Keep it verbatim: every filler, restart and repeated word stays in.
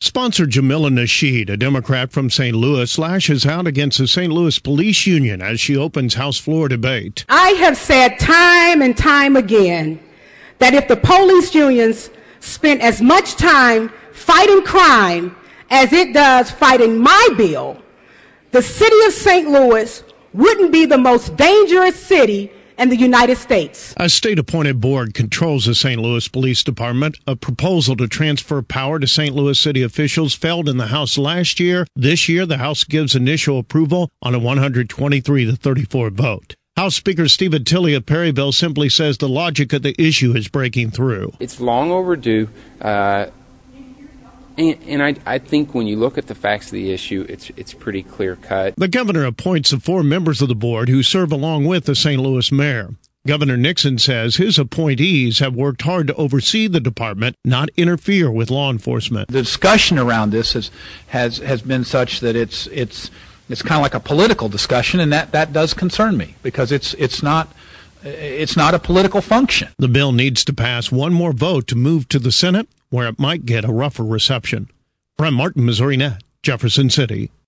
Sponsor Jamila Nasheed, a Democrat from Saint Louis, lashes out against the Saint Louis Police Union as she opens House floor debate. I have said time and time again that if the police unions spent as much time fighting crime as it does fighting my bill, the city of Saint Louis wouldn't be the most dangerous city in the United States. A state-appointed board controls the Saint Louis Police Department. A proposal to transfer power to Saint Louis city officials failed in the House last year. This year, the House gives initial approval on a one hundred twenty-three to thirty-four vote. House Speaker Stephen Tilley of Perryville simply says the logic of the issue is breaking through. It's long overdue. Uh, And, and I, I think when you look at the facts of the issue, it's it's pretty clear cut. The governor appoints the four members of the board who serve along with the Saint Louis mayor. Governor Nixon says his appointees have worked hard to oversee the department, not interfere with law enforcement. The discussion around this has has, has been such that it's it's it's kind of like a political discussion, and that, that does concern me because it's it's not. It's not a political function. The bill needs to pass one more vote to move to the Senate, where it might get a rougher reception. Brent Martin, Missouri Net, Jefferson City.